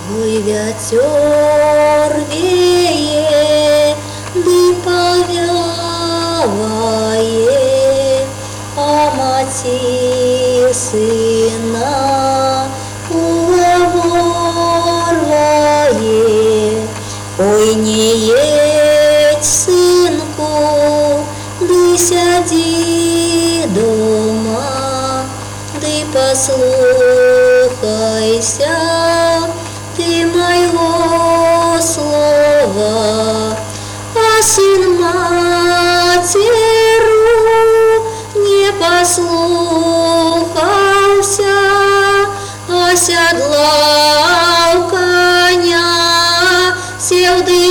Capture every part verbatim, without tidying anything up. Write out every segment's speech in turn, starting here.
Ой, ветер веет, дым повявает, а мати сына уговорвает. Ой, не едь, сынку, ды сяди дома, ды послухайся ты моего слова. А сын матеру не послухался, оседлал коня, сел ды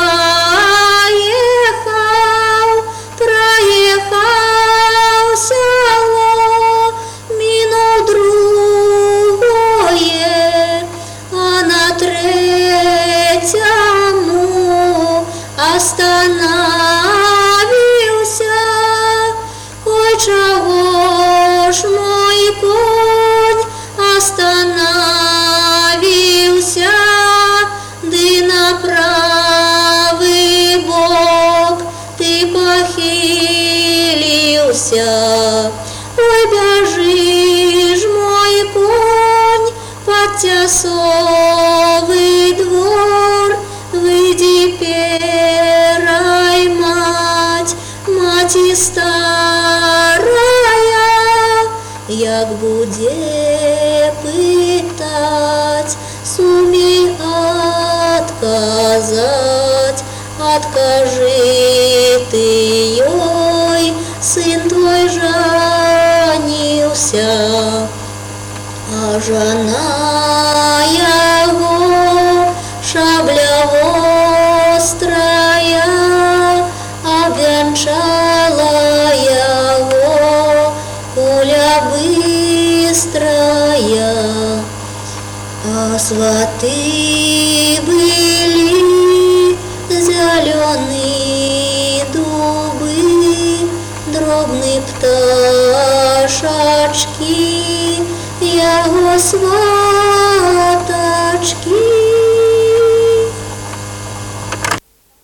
поехал, проехал село, минул другое, а на третьему остановился. Ой, чего ж мой конь остановился, ды на правый бок ты похилился. Ой, бежишь, мой конь, под тясовый двор, выйди перай, мать, маті старая, як буде питать, сумей отказать. Откажи ты ей, сын твой женился, а жена его шабля острая обвенчала его, куля быстрая. А сваты были зеленые дубы, дробные пташечки, его сваты.